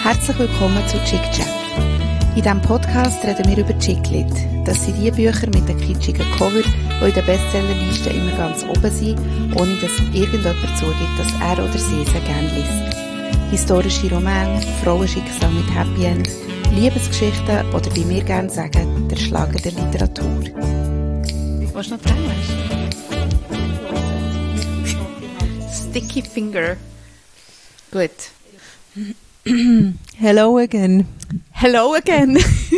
Herzlich willkommen zu Chick Chat. In diesem Podcast reden wir über Chick-Lit. Das sind die Bücher mit den kitschigen Cover, die in den Bestsellerlisten immer ganz oben sind, ohne dass irgendjemand zugibt, dass er oder sie sie gerne liest. Historische Romane, Frauenschicksal mit Happy End, Liebesgeschichten oder wie wir gerne sagen, der Schlager der Literatur. Was noch dran ist? Sticky Finger. Gut. Hello again. Hello again.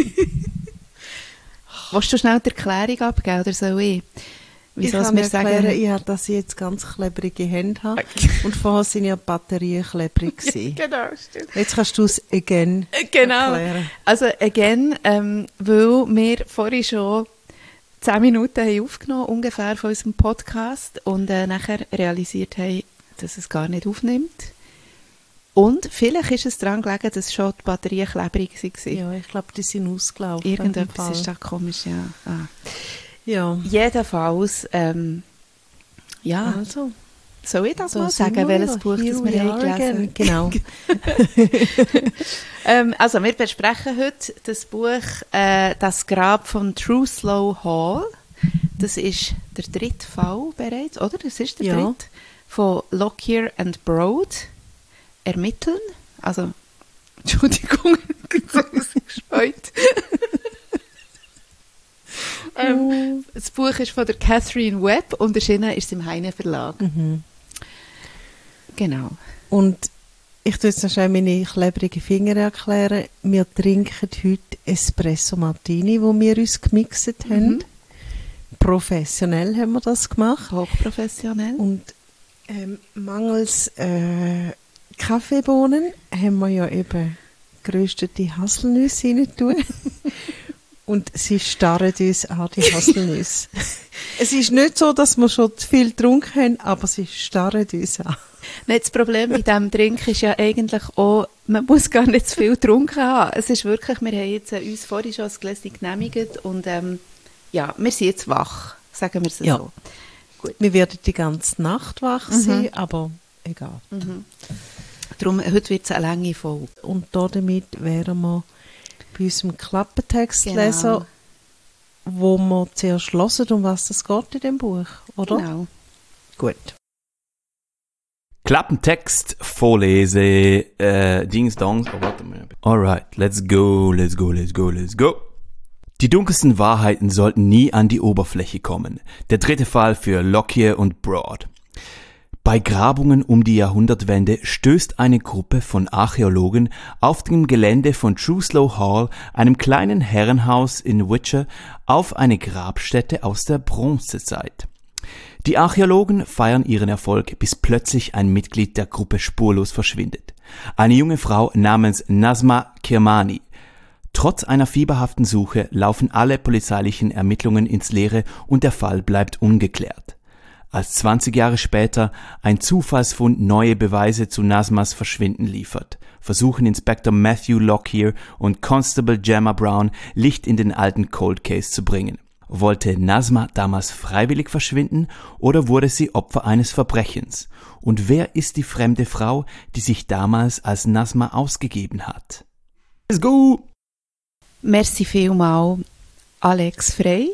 Willst du schnell die Erklärung abgeben oder soll ich? Wieso Ich kann wir sagen? erklären, dass ich jetzt ganz klebrige Hände habe. Und vorher sind ja die Batterien klebrig gewesen. Genau, stimmt. Jetzt kannst du es again erklären. Also again, weil wir vorhin schon 10 Minuten haben aufgenommen ungefähr von unserem Podcast und nachher realisiert haben, dass es gar nicht aufnimmt. Und vielleicht ist es daran gelegen, dass schon die Batterien klebrig waren. Ja, ich glaube, die sind ausgelaufen. Irgendetwas ist da komisch, ja. Ja. Jedenfalls, ja. Also, Soll ich das so mal sagen, welches Buch das wir haben gelesen? Genau. Also, wir besprechen heute das Buch «Das Grab von Truslow Hall». Das ist der 3. Fall bereits, oder? Das ist der 3. von Lockyer and Broad. Ermitteln. Also, Entschuldigung, so ausgespeut. Das Buch ist von der Catherine Webb und erschienen ist es im Heine Verlag. Mhm. Genau. Und ich tue jetzt noch schnell meine klebrigen Finger erklären. Wir trinken heute Espresso Martini, wo wir uns gemixt haben. Professionell haben wir das gemacht. Hochprofessionell. Und mangels Kaffeebohnen haben wir ja eben geröstete Haselnüsse rein tun. Und sie starren uns an, die Haselnüsse. Es ist nicht so, dass wir schon zu viel getrunken haben, aber sie starren uns an. Nein, das Problem mit diesem Drink ist ja eigentlich auch, man muss gar nicht zu viel getrunken haben. Es ist wirklich, wir haben jetzt uns vorhin schon das Gläschen genehmigt und ja, wir sind jetzt wach, sagen wir es Ja. so. Gut. Wir werden die ganze Nacht wach sein, aber egal. Darum, heute wird es eine lange Folge. Und damit wären wir bei unserem Klappentextleser, wo wir zuerst hören, um was es geht in dem Buch, oder? Genau. Gut. Klappentext vorlese, Dings Dongs, oh warte mal. Alright, let's go. Die dunkelsten Wahrheiten sollten nie an die Oberfläche kommen. Der 3. Fall für Lockyer und Broad. Bei Grabungen um die Jahrhundertwende stößt eine Gruppe von Archäologen auf dem Gelände von Truslow Hall, einem kleinen Herrenhaus in Wiltshire, auf eine Grabstätte aus der Bronzezeit. Die Archäologen feiern ihren Erfolg, bis plötzlich ein Mitglied der Gruppe spurlos verschwindet. Eine junge Frau namens Nazma Kirmani. Trotz einer fieberhaften Suche laufen alle polizeilichen Ermittlungen ins Leere und der Fall bleibt ungeklärt. Als 20 Jahre später ein Zufallsfund neue Beweise zu Nazmas Verschwinden liefert, versuchen Inspektor Matthew Lockyer und Constable Gemma Brown Licht in den alten Cold Case zu bringen. Wollte Nazma damals freiwillig verschwinden oder wurde sie Opfer eines Verbrechens? Und wer ist die fremde Frau, die sich damals als Nazma ausgegeben hat? Let's go! Merci vielmals, Alex Frey.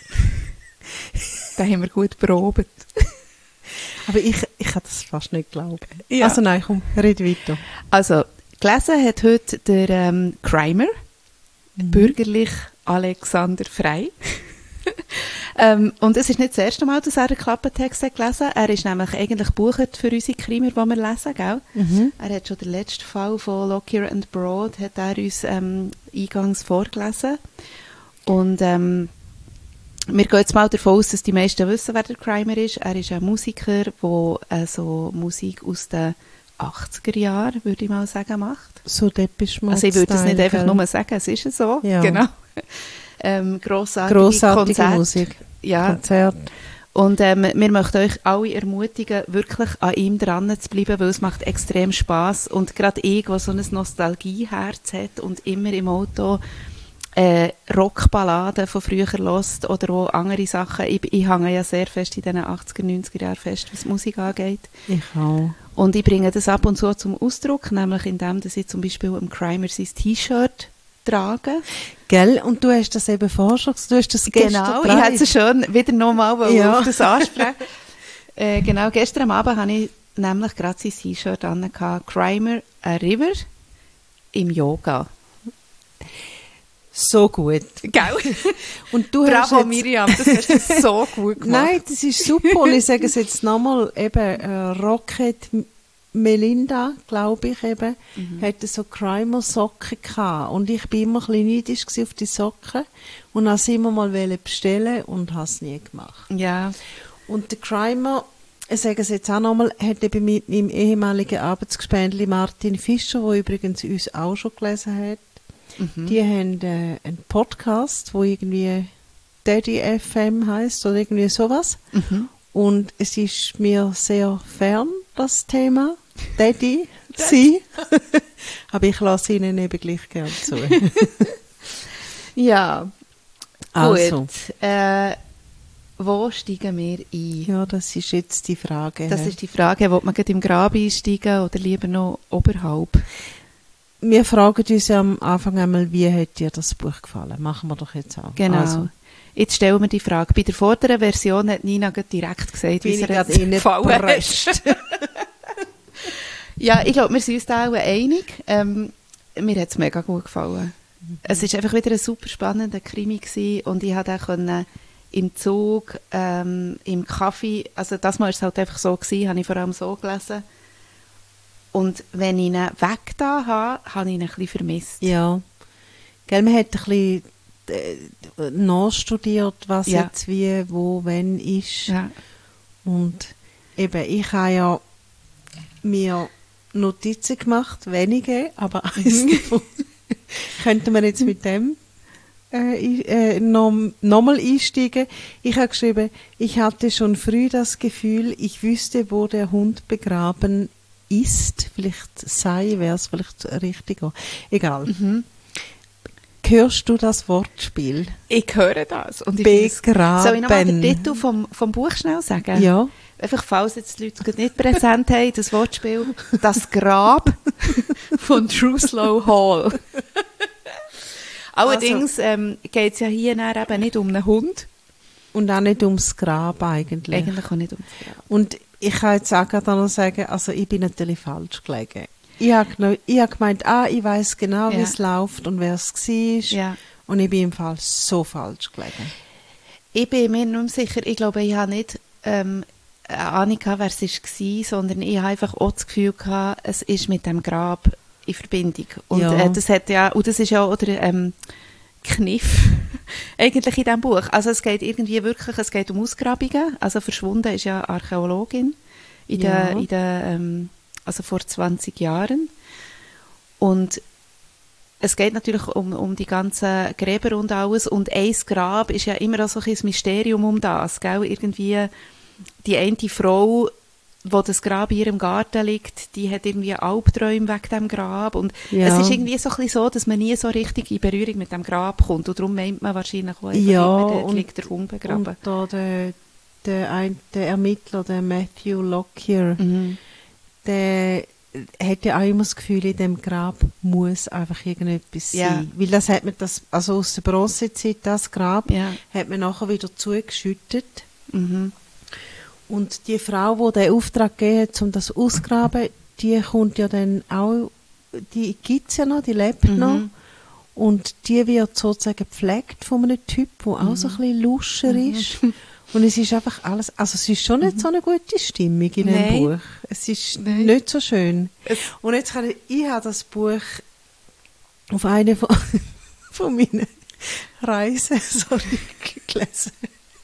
Da haben wir gut probiert. Aber ich kann das fast nicht glauben. Ja. Also nein, komm, red weiter. Also, gelesen hat heute der Crimer, bürgerlich Alexander Frey. Und es ist nicht das erste Mal, dass er einen Klappentext hat gelesen. Er ist nämlich eigentlich gebucht für unsere Krimer, die wir lesen, gell? Er hat schon den letzten Fall von Lockyer and Broad, hat er uns eingangs vorgelesen. Und wir gehen jetzt mal davon aus, dass die meisten wissen, wer der Crimer ist. Er ist ein Musiker, der so Musik aus den 80er Jahren, würde ich mal sagen, macht. So Depeche Mode. Also ich würde es nicht einfach nur sagen, es ist so. Ja. Genau. Grossartige Konzerte. Musik. Ja. Konzert. Und wir möchten euch alle ermutigen, wirklich an ihm dran zu bleiben, weil es macht extrem Spass. Und gerade ich, der so ein Nostalgieherz hat und immer im Auto Rockballaden von früher hört oder auch andere Sachen. Ich hänge ja sehr fest in den 80er, 90er Jahren fest, was Musik angeht. Ich auch. Und ich bringe das ab und zu zum Ausdruck, nämlich indem dass ich zum Beispiel im Crimer sein T-Shirt trage. Gell? Und du hast das eben vorher schon gesagt, du hast das gestern Genau, ich hätte es schon wieder nochmal Ja. auf das ansprechen. Genau, gestern am Abend habe ich nämlich gerade sein T-Shirt an, Crimer, a River, im Yoga. So gut. Gell? Und du Bravo, hast jetzt, Miriam, das hast du so gut gemacht. Nein, das ist super. Und ich sage es jetzt nochmal, eben, Rocket Melinda, glaube ich eben, hatte so Crimer-Socken gehabt. Und ich bin immer ein bisschen neidisch gewesen auf die Socken und habe sie immer mal bestellen und habe es nie gemacht. Ja. Und der Crimer, ich sage es jetzt auch nochmal, hat eben mit meinem ehemaligen Arbeitsgespendli Martin Fischer, der übrigens uns auch schon gelesen hat, die haben einen Podcast, wo irgendwie Daddy FM heisst oder irgendwie sowas. Und es ist mir sehr fern, das Thema. Daddy, sie. Aber ich lasse ihnen eben gleich gerne zu. Ja. Also. Gut. Wo steigen wir ein? Ja, das ist jetzt die Frage. Das ist die Frage, will man gerade im Grab einsteigen oder lieber noch oberhalb? Wir fragen uns ja am Anfang einmal, wie hat dir das Buch gefallen? Machen wir doch jetzt auch. Genau. Also, Jetzt stellen wir die Frage. Bei der vorderen Version hat Nina gerade direkt gesagt, wie bin sie ich gerade jetzt gefallen reingepresst. hat. Ja, ich glaube, wir sind uns da auch einig. Mir hat es mega gut gefallen. Es war einfach wieder ein super spannender Krimi gewesen und ich konnte auch im Zug, im Kaffee, also das Mal war es halt einfach so gewesen, habe ich vor allem so gelesen. Und wenn ich ihn weg da habe ich ihn ein bisschen vermisst. Ja. Gell, man hat ein bisschen nachstudiert, was Ja. jetzt wie, wo, wenn ist. Ja. Und eben, ich habe ja mir Notizen gemacht, wenige, aber eins davon könnte man jetzt mit dem nochmal einsteigen. Ich habe geschrieben, ich hatte schon früh das Gefühl, ich wüsste, wo der Hund begraben ist. Vielleicht wäre es vielleicht richtiger. Egal. Hörst du das Wortspiel? Ich höre das. Und ich finde es- Begraben. Soll ich nochmal den Titel vom Buch schnell sagen? Ja. Einfach, falls jetzt die Leute gerade nicht präsent haben, das Wortspiel «Das Grab» von Truslow Hall. Allerdings geht es ja hier nachher eben nicht um einen Hund. Und auch nicht ums Grab eigentlich. Eigentlich auch nicht um das Grab. Und ich kann jetzt auch gerade noch sagen, also ich bin natürlich falsch gelegen. Ich habe gemeint, ich weiss genau, Ja. wie es läuft und wer es war. Ja. Und ich bin im Fall so falsch gelegen. Ich bin mir nicht mehr sicher, ich glaube, ich habe nicht eine Ahnung gehabt, wer es war, sondern ich habe einfach auch das Gefühl gehabt, es ist mit dem Grab in Verbindung. Und Ja. das hat ja, und das ist ja auch der Kniff eigentlich in diesem Buch. Also es geht irgendwie wirklich, es geht um Ausgrabungen. Also verschwunden ist ja Archäologin Ja. also vor 20 Jahren. Und es geht natürlich um die ganzen Gräber und alles. Und ein Grab ist ja immer auch so ein Mysterium um das. Gell? Irgendwie die eine Frau, wo das Grab in ihrem Garten liegt, die hat irgendwie Albträume wegen dem Grab. Und Ja. es ist irgendwie so ein bisschen so, dass man nie so richtig in Berührung mit dem Grab kommt. Und darum meint man wahrscheinlich auch einfach Ja, immer, dort und- liegt der Hund begraben. Und da der Ermittler, der Matthew Lockyer, Mhm. der hat ja auch immer das Gefühl, in dem Grab muss einfach irgendetwas Ja. sein. Weil das hat man also aus der Bronzezeit, das Grab, Ja. hat man nachher wieder zugeschüttet. Mhm. Und die Frau, die den Auftrag gegeben hat, um das auszugraben, die kommt ja dann auch, die gibt es ja noch, die lebt noch. Und die wird sozusagen gepflegt von einem Typ, der auch so ein bisschen luscher ist. Und es ist einfach alles, also es ist schon nicht so eine gute Stimmung in dem Nein. Buch. Es ist Nein. nicht so schön. Und jetzt ich habe das Buch auf eine von meinen Reisen gelesen.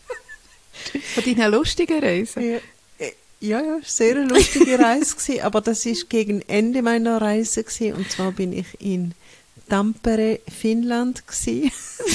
Von deinen lustigen Reisen. Ja, sehr eine lustige Reise gewesen, aber das ist gegen Ende meiner Reise gewesen, und zwar bin ich in Tampere, Finnland gewesen.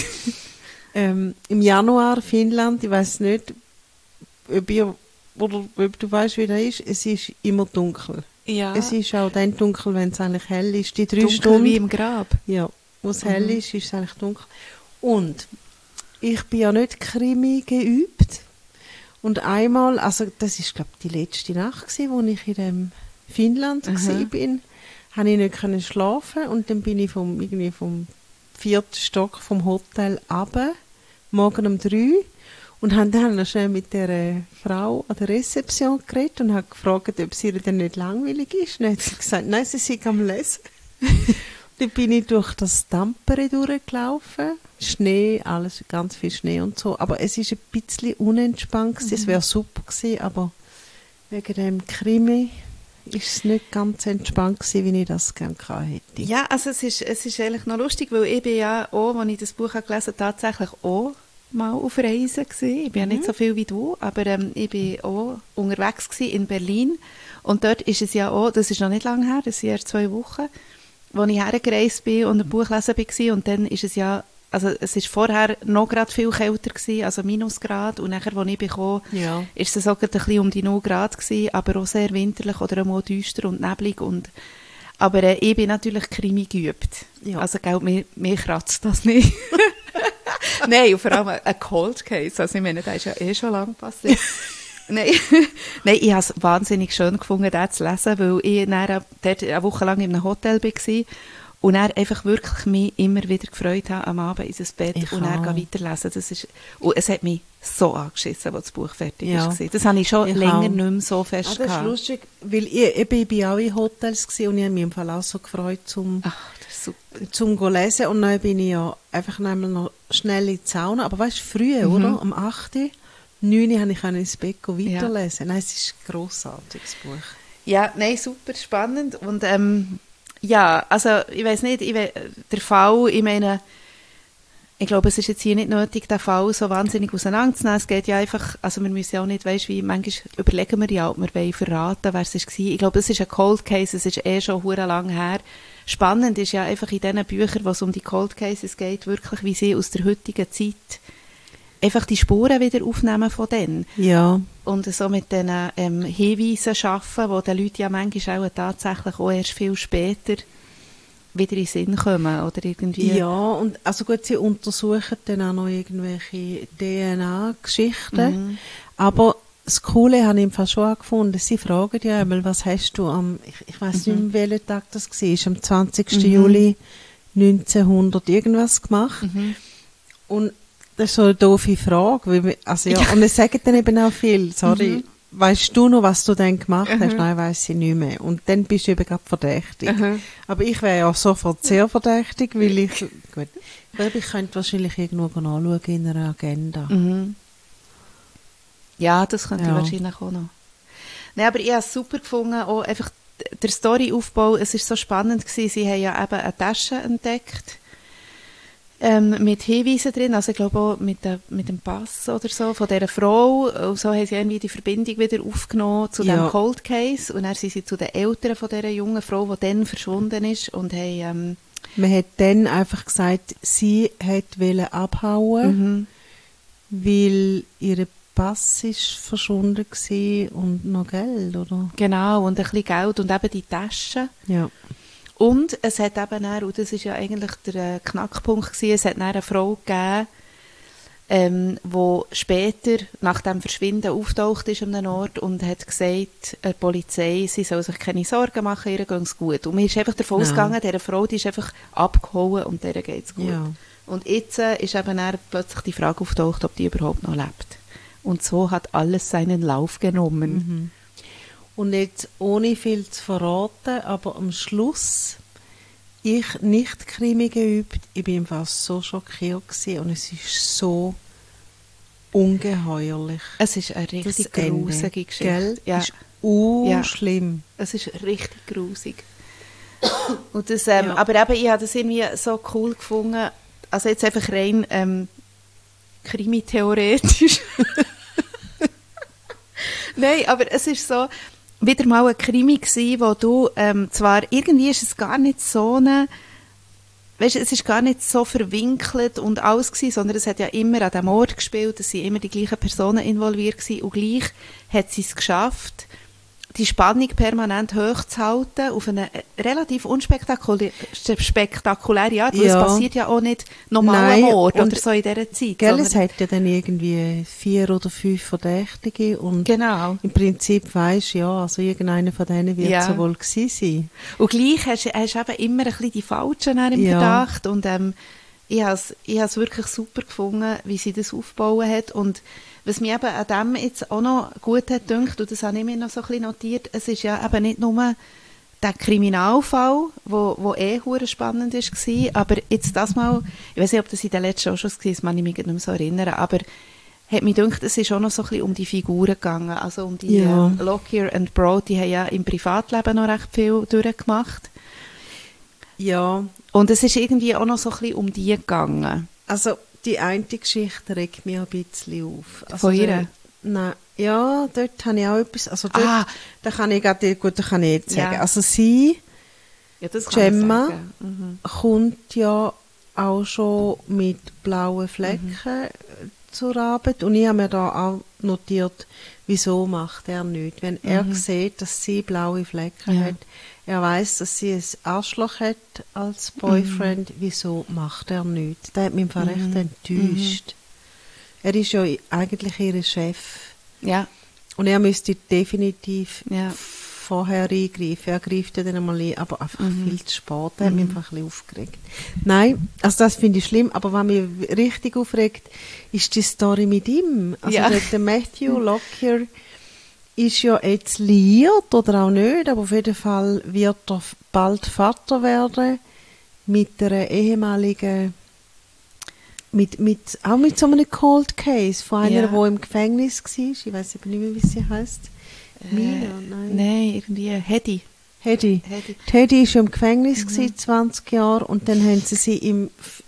Im Januar Finnland, ich weiß nicht, ob du weißt, wie das ist. Es ist immer dunkel. Ja. Es ist auch dann dunkel, wenn es eigentlich hell ist. Die 3 Dunkel Stunden. wie im Grab. Ja. Wo es hell ist es eigentlich dunkel. Und ich bin ja nicht Krimi geübt. Und einmal, also das ist glaube ich die letzte Nacht gewesen, wo ich in dem Finnland war, habe ich nicht können schlafen und dann bin ich vom 4. Stock vom Hotel runter, morgen um 3 und habe dann noch schnell mit der Frau an der Rezeption geredet und habe gefragt, ob es ihr denn nicht langweilig ist. Und dann hat sie gesagt, nein, sie sei am Lesen. Dann bin ich durch das Tampere durchgelaufen. Schnee, alles, ganz viel Schnee und so. Aber es war ein bisschen unentspannt gewesen. Es wäre super gewesen, aber wegen dem Krimi ist es nicht ganz entspannt gewesen, wie ich das gerne gehabt hätte. Ja, also es ist eigentlich noch lustig, weil ich bin ja auch, als ich das Buch gelesen habe, tatsächlich auch mal auf Reisen gewesen. Ich bin ja nicht so viel wie du, aber ich bin auch unterwegs gewesen in Berlin. Und dort ist es ja auch, das ist noch nicht lange her, das sind erst 2 Wochen, als ich hergereist bin und ein Buch lesen war. Und dann ist es ja, also es ist vorher noch gerade viel kälter gewesen, also Minusgrad. Und nachher, als ich bekam, ist es sogar ein bisschen um die 0 Grad gewesen, aber auch sehr winterlich oder auch düster und neblig. Aber ich bin natürlich Krimi geübt. Ja. Also, mir kratzt das nicht. Nein, und vor allem ein Cold Case. Also, ich meine, das ist ja schon lange passiert. Nein, ich habe es wahnsinnig schön gefunden, den zu lesen, weil ich dann dort eine Woche lang in einem Hotel war und dann einfach wirklich mich immer wieder gefreut habe, am Abend in das Bett und dann weiterlesen. Und es hat mich so angeschissen, als das Buch fertig war. Das habe ich schon länger nicht mehr so fest gehabt. Das ist lustig, weil ich war auch in Hotels und ich habe mich im Fall auch so gefreut, zum lesen. Und dann bin ich ja einfach noch schnell in die Sauna. Aber weißt du, früh, oder? Um 8 Uhr. 9 Uhr konnte ich ins Bett weiterlesen. Ja. Nein, es ist ein grossartiges Buch. Ja, nein, super spannend. Und ja, also ich weiss nicht, der Fall, ich meine, ich glaube, es ist jetzt hier nicht nötig, den Fall so wahnsinnig auseinanderzunehmen. Es geht ja einfach, also wir müssen ja auch nicht, weißt wie, manchmal überlegen wir ja, ob wir wollen verraten, wer es war. Ich glaube, es ist ein Cold Case, es ist schon verdammt lang her. Spannend ist ja einfach in diesen Büchern, wo es um die Cold Cases geht, wirklich, wie sie aus der heutigen Zeit einfach die Spuren wieder aufnehmen von denen. Ja. Und so mit den Hinweisen arbeiten, die den Leuten ja manchmal auch tatsächlich auch erst viel später wieder in den Sinn kommen, oder irgendwie. Ja, und also gut, sie untersuchen dann auch noch irgendwelche DNA-Geschichten, aber das Coole habe ich im Fall schon gefunden, sie fragen ja einmal, was hast du ich weiss nicht mehr, welchen Tag das war, am 20. Juli 1900 irgendwas gemacht. Und das ist so eine doofe Frage. Und es sagen dann eben auch viel. Sorry, weißt du noch, was du dann gemacht hast? Nein, weiss ich nicht mehr. Und dann bist du eben gerade verdächtig. Aber ich wäre ja sofort sehr verdächtig, weil ich glaube, ich könnte wahrscheinlich irgendwo anschauen in einer Agenda. Ja, das könnte ich wahrscheinlich auch noch. Nein, aber ich habe es super gefunden, auch einfach der Storyaufbau, es war so spannend gewesen. Sie haben ja eben eine Tasche entdeckt, mit Hinweisen drin, also ich glaube auch mit dem Pass oder so von dieser Frau, und so haben sie irgendwie die Verbindung wieder aufgenommen zu dem Cold Case und dann sind sie zu den Eltern von dieser jungen Frau, die dann verschwunden ist und haben... Man hat dann einfach gesagt, sie wollte abhauen, weil ihre Pass ist verschwunden war und noch Geld, oder? Genau, und ein bisschen Geld und eben die Tasche. Ja. Und es hat eben dann, und das ist ja eigentlich der Knackpunkt gewesen, es hat dann eine Frau gegeben, die später nach dem Verschwinden auftaucht ist an einem Ort und hat gesagt, der Polizei, sie soll sich keine Sorgen machen, ihr geht es gut. Und mir ist einfach davon ausgegangen, dieser Frau, die ist einfach abgehauen und der geht es gut. Ja. Und jetzt ist eben dann plötzlich die Frage auftaucht, ob die überhaupt noch lebt. Und so hat alles seinen Lauf genommen. Und jetzt, ohne viel zu verraten, aber am Schluss, ich nicht Krimi geübt, ich bin fast so schockiert gewesen und es ist so ungeheuerlich. Es ist eine richtig gruselige Geschichte. Gell? Ja. Es ist schlimm. Es ist richtig grusig. Und das, aber eben, ich habe das irgendwie so cool gefunden, also jetzt einfach rein Krimi-theoretisch. Nein, aber es ist so wieder mal ein Krimi gewesen, wo du zwar irgendwie ist es gar nicht so eine, weißt, es ist gar nicht so verwinkelt und alles gewesen, sondern es hat ja immer an dem Ort gespielt, es sind immer die gleichen Personen involviert gewesen und gleich hat sie es geschafft, die Spannung permanent hochzuhalten, auf eine relativ unspektakuläre Art, weil es passiert ja auch nicht normaler Mord oder so in dieser Zeit. Gell, es hat ja dann irgendwie 4 oder 5 Verdächtige und genau. Im Prinzip weisst ja, also irgendeiner von denen wird es wohl gewesen sein. Und gleich hast du eben immer ein bisschen die Falschen im Verdacht und ich habe es wirklich super gefunden, wie sie das aufgebaut hat und was mir eben an dem jetzt auch noch gut hat gedacht, und das habe ich mir noch so ein bisschen notiert, es ist ja eben nicht nur der Kriminalfall, wo hure spannend war, aber jetzt das mal, ich weiß nicht, ob das in den letzten auch schon war, das kann ich mich nicht mehr so erinnern, aber hat mich gedacht, es ist auch noch so ein bisschen um die Figuren gegangen, also um die Lockyer und Broad, die haben ja im Privatleben noch recht viel durchgemacht. Ja. Und es ist irgendwie auch noch so ein bisschen um die gegangen. Also die eine Geschichte regt mich ein bisschen auf. Also von ihr? Nein, ja, dort habe ich auch etwas, also dort, da kann ich jetzt sagen. Also sie, Gemma, kommt ja auch schon mit blauen Flecken zur Arbeit und ich habe mir da auch notiert, wieso macht er nichts. Wenn er sieht, dass sie blaue Flecken hat, er weiss, dass sie ein Arschloch hat als Boyfriend, wieso macht er nichts? Der hat mich einfach recht enttäuscht. Er ist ja eigentlich ihr Chef. Ja. Und er müsste definitiv vorher eingreifen. Er greift ja dann einmal ein, aber einfach viel zu spät. Der hat mich einfach ein bisschen aufgeregt. Nein, also das finde ich schlimm, aber was mich richtig aufregt, ist die Story mit ihm. Also der Matthew Lockyer ist ja jetzt liiert oder auch nicht, aber auf jeden Fall wird er bald Vater werden mit einer ehemaligen, auch mit so einem Cold Case von einer, die im Gefängnis war. Ich weiß nicht mehr, wie sie heisst. Mina? Nein, irgendwie Hedy. Hedy war ja im Gefängnis 20 Jahre und dann haben sie im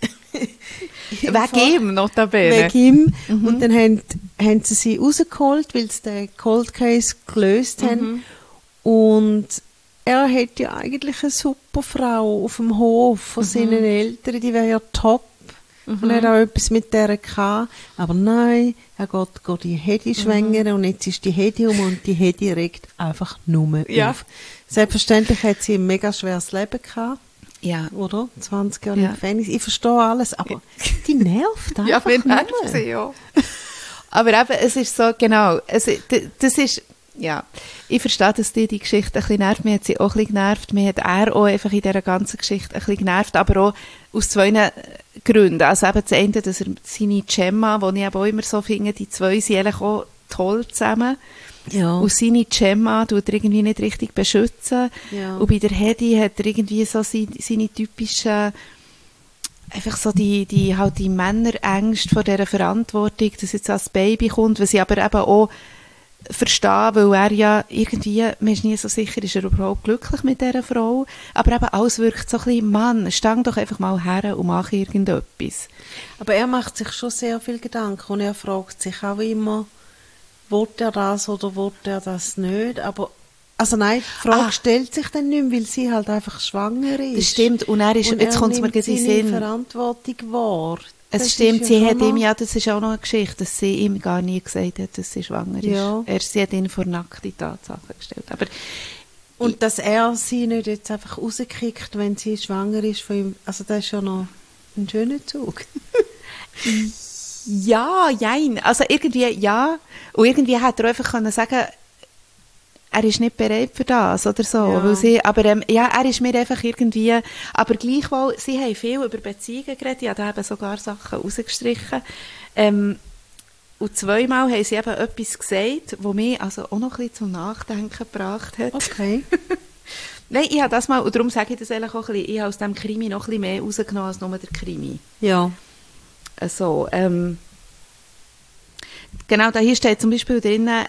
wegen ihm, notabene. Wegen ihm. Und dann haben sie sie rausgeholt, weil sie den Cold Case gelöst haben. Und er hat ja eigentlich eine super Frau auf dem Hof von seinen Eltern, die wäre ja top. Und er hat auch etwas mit der gehabt. Aber nein, er geht die Hedy schwängern und jetzt ist die Hedy und die Hedy regt einfach nur auf. Selbstverständlich hat sie ein mega schweres Leben gehabt. Ja. Oder? 20 Jahre im Gefängnis. Ich verstehe alles, aber die nervt einfach. Ja, wir nervt sie, ja. Aber eben, es ist so, genau, das ist, ja, ich verstehe, dass die Geschichte ein bisschen nervt. Mir hat sie auch ein bisschen genervt. Mir hat er auch einfach in dieser ganzen Geschichte ein bisschen genervt, aber auch aus 2 Gründen. Also eben das eine, dass er seine Gemma, die ich eben auch immer so finde, die 2 sind eigentlich auch toll zusammen. Ja. Und seine Gemma tut er irgendwie nicht richtig beschützen. Ja. Und bei der Hedy hat er irgendwie so seine typischen, einfach so die Männerängste vor dieser Verantwortung, dass jetzt als Baby kommt, was ich aber eben auch verstehe, weil er ja irgendwie, man ist nie so sicher, ist er überhaupt glücklich mit dieser Frau, aber eben alles wirkt so ein bisschen, Mann, stang doch einfach mal her und mach irgendetwas. Aber er macht sich schon sehr viel Gedanken und er fragt sich auch immer, will er das oder will er das nicht, aber also nein, die Frage stellt sich dann nicht mehr, weil sie halt einfach schwanger ist. Das stimmt, und jetzt kommt es mir gerade in den Sinn. Verantwortung wahr. Es stimmt, sie hat ihm das ist auch noch eine Geschichte, dass sie ihm gar nie gesagt hat, dass sie schwanger ist. Sie hat ihn vor nackte Tatsachen gestellt. Aber und dass er sie nicht jetzt einfach rauskickt, wenn sie schwanger ist von ihm, also das ist ja noch ein schöner Zug. Ja, jein. Also irgendwie, ja. Und irgendwie hätte er einfach können sagen, er ist nicht bereit für das oder so. Ja. Weil sie, aber er ist mir einfach irgendwie, aber gleichwohl, sie haben viel über Beziehungen geredet, ich habe da eben sogar Sachen rausgestrichen. Und 2-mal haben sie eben etwas gesagt, was mich also auch noch ein bisschen zum Nachdenken gebracht hat. Okay. Nein, ich habe das mal, und darum sage ich das eigentlich auch ein bisschen, ich habe aus dem Krimi noch ein bisschen mehr rausgenommen als nur der Krimi. Ja. Also, genau, da hier steht zum Beispiel drinnen,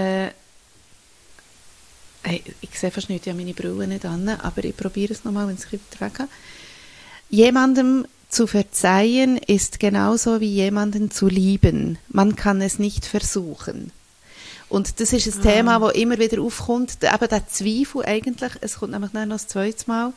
ich sehe fast nicht, ich habe meine Brille nicht an, aber ich probiere es nochmal, wenn es weg geht. Jemandem zu verzeihen ist genauso wie jemanden zu lieben. Man kann es nicht versuchen. Und das ist ein Thema, das immer wieder aufkommt, eben der Zweifel eigentlich, es kommt nämlich noch das 2. Mal.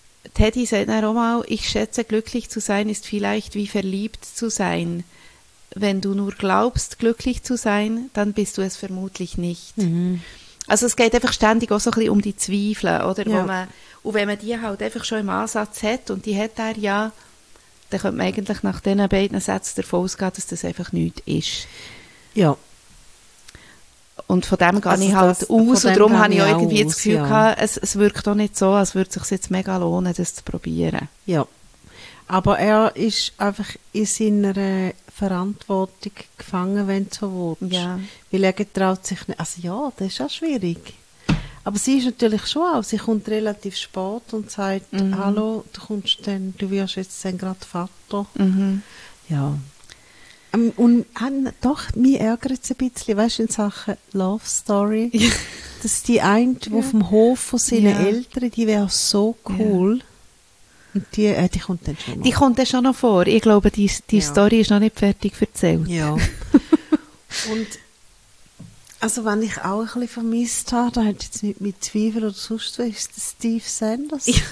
Teddy sagt dann auch mal, ich schätze, glücklich zu sein ist vielleicht wie verliebt zu sein. wenn du nur glaubst, glücklich zu sein, dann bist du es vermutlich nicht. Mhm. Also es geht einfach ständig auch so ein bisschen um die Zweifel, oder? Ja. Und wenn man die halt einfach schon im Ansatz hat, und die hat er ja, dann könnte man eigentlich nach diesen beiden Sätzen davon ausgehen, dass das einfach nichts ist. Ja. Und von dem gehe Also ich halt das- aus, von und dem darum gehe habe ich auch ich irgendwie auch das Gefühl aus, gehabt, es wirkt auch nicht so, als würde es sich jetzt mega lohnen, das zu probieren. Ja. Aber er ist einfach in seiner Verantwortung gefangen, wenn du so willst. Ja. Weil er getraut sich nicht. Also ja, das ist auch schwierig. Aber sie ist natürlich schon auch. Sie kommt relativ spät und sagt, hallo, du wirst jetzt dann gerade Vater. Mhm. Ja. Und doch, mich ärgert es ein bisschen, weißt du, in Sachen Love Story, dass die eine, die auf dem Hof von seinen Ja. Eltern, die wäre so cool. Und die kommt dann schon noch. Die kommt dann schon noch vor. Ich glaube, die Ja. Story ist noch nicht fertig erzählt. Ja. Und also, wenn ich auch ein bisschen vermisst habe, da hat jetzt nicht mit Zweifel oder sonst was, ist das Steve Sanders. Ja.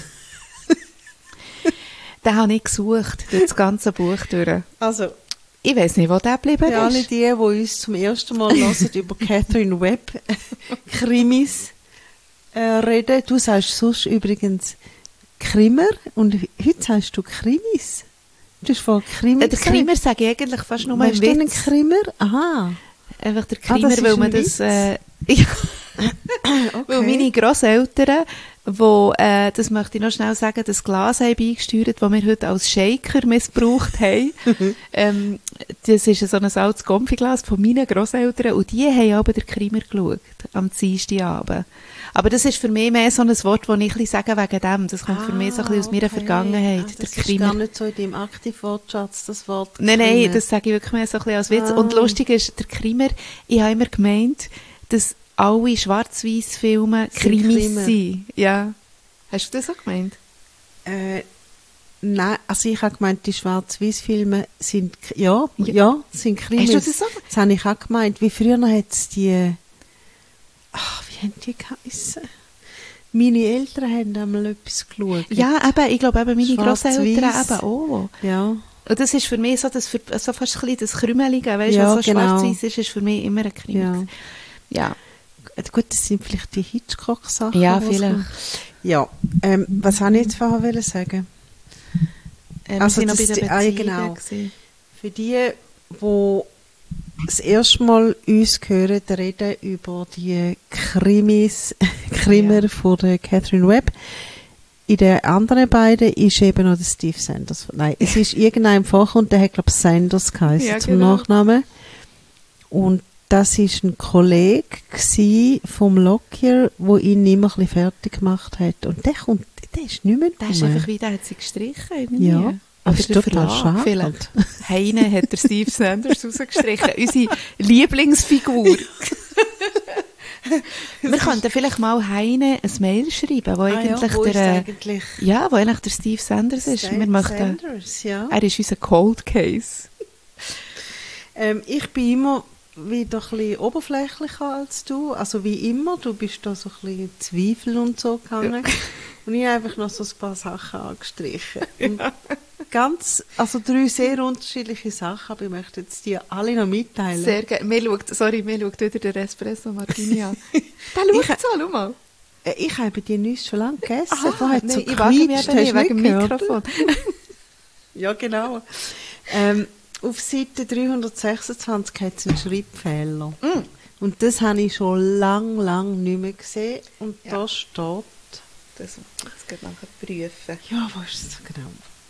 Den habe ich gesucht, durch das ganze Buch durch. Also, Ich weiss nicht, wo der geblieben für alle ist. die uns zum ersten Mal hören, über Catherine Webb Krimis reden. Du sagst sonst übrigens Krimer und heute sagst du Krimis. Du hast vorhin Krimi Der gesagt. Krimer sage ich eigentlich fast nur Weißt im du einen Witz. Krimer? Aha. Einfach der Ah, Krimer, das ist weil man ein das... Witz. Ja. Okay. Weil meine Grosseltern, das möchte ich noch schnell sagen, das Glas haben beigesteuert, das wir heute als Shaker missbraucht haben. Das ist so ein altes Konfiglas von meinen Grosseltern und die haben aber den Krimer geschaut, am Dienstagabend. Aber das ist für mich mehr so ein Wort, das ich ein bisschen sage wegen dem. Das kommt für mich so ein bisschen aus meiner Vergangenheit. Das der ist gar nicht so in deinem Aktivwortschatz, das Wort Nein, Krimer. das sage ich wirklich mehr so ein bisschen als Witz. Und lustig ist, der Krimer, ich habe immer gemeint, dass alle Schwarz-Weiß-Filme Krimis Krimer. sind. Ja. Hast du das auch gemeint? Nein, also ich habe gemeint, die Schwarz-Weiß-Filme sind, sind Krimis. Hast du das so? Das habe ich auch gemeint. Wie früher hat es wie haben die geheissen? Meine Eltern haben einmal etwas geschaut. Ja, eben, ich glaube eben meine Schwarz-Weiß. Grosseltern eben auch. Ja. Und das ist für mich so, so fast ein bisschen das Krümelige, weißt du, Ja, was so genau. schwarz-weiß ist für mich immer ein Krimi. Ja. Ja. Gut, das sind vielleicht die Hitchcock-Sachen. Ja, die vielleicht. kommen. Ja, was habe ich jetzt vorher wollen sagen? Wir Also sind noch bei das- den ah, ja, Beziehungen genau. gewesen. Für die das erste Mal uns hören, reden über die Krimer Ja. von der Catherine Webb. In den anderen beiden ist eben noch der Steve Sanders. Nein, es ist irgendein vorgekommen, der hat, glaube ich, Sanders geheißen Ja, zum genau. Nachnamen. Und das war ein Kollege gsi vom Lockyer, der ihn immer ein bisschen fertig gemacht hat. Und der ist nicht mehr Der ist rum. einfach wie, der hat sie gestrichen. Irgendwie. Ja, Oder das ist der total Verlag schade. vielleicht. Heine hat der Steve Sanders rausgestrichen. Unsere Lieblingsfigur. Wir könnten vielleicht mal Heine ein Mail schreiben, wo eigentlich wo ist der, eigentlich ja, wo eigentlich der Steve Sanders ist. Wir möchten, Sanders, ja. er ist unser Cold Case. Ich bin immer wieder ein bisschen oberflächlicher als du. Also wie immer, du bist da so ein bisschen in Zweifel und so gegangen. Und ich habe einfach noch so ein paar Sachen angestrichen. Und also 3 sehr unterschiedliche Sachen, aber ich möchte jetzt dir alle noch mitteilen. Sehr gerne. Mir schaut wieder der Espresso Martini an. Der schaut so, schau mal. Ich habe die Nüsse schon lange gegessen. Aha, Vorher hat es so nein, ich wage mich gequietscht, eben hast nicht du wegen dem gehört? Mikrofon. Ja, genau. Auf Seite 326 hat es einen Schreibfehler. Und das habe ich schon lang nicht mehr gesehen. Und Ja. da steht... Das geht nachher prüfen. Ja, wo ist es genau?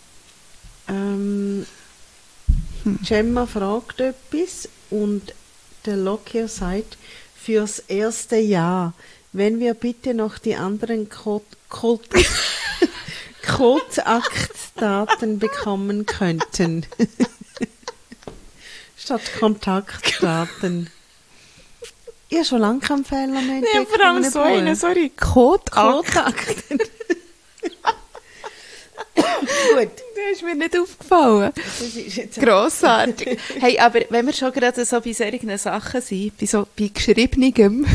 Gemma fragt etwas und der Lockyer sagt, fürs erste Jahr, wenn wir bitte noch die anderen Kontaktdaten bekommen könnten. Statt Kontaktdaten. Ich habe schon lange keinen Fehler mehr entdeckt. Ja, vor allem in einem so einen, Buch. sorry. Kodak. Kontakten. Gut. Das ist mir nicht aufgefallen. Das ist jetzt Grossartig. Hey, aber wenn wir schon gerade so bei solchen Sachen sind, bei Geschriebenem,